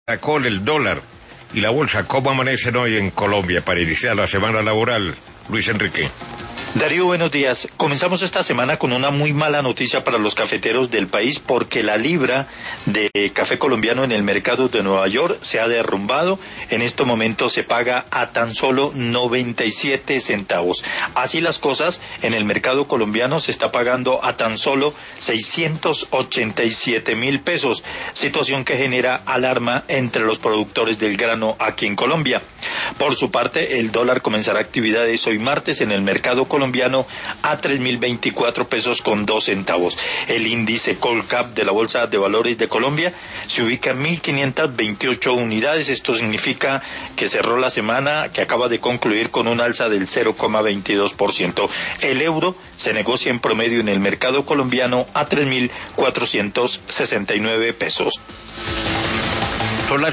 Caracol, el dólar y la bolsa, ¿cómo amanecen hoy en Colombia para iniciar la semana laboral? Luis Enrique. Darío, buenos días. Comenzamos esta semana con una muy mala noticia para los cafeteros del país porque la libra de café colombiano en el mercado de Nueva York se ha derrumbado. En estos momentos se paga a tan solo 97 centavos. Así las cosas, en el mercado colombiano se está pagando a tan solo 687.000 pesos, situación que genera alarma entre los productores del grano aquí en Colombia. Por su parte, el dólar comenzará actividades hoy martes en el mercado colombiano a 3.024 pesos con 2 centavos. El índice Colcap de la Bolsa de Valores de Colombia se ubica en 1.528 unidades. Esto significa que cerró la semana que acaba de concluir con un alza del 0,22%. El euro se negocia en promedio en el mercado colombiano a 3.469 pesos.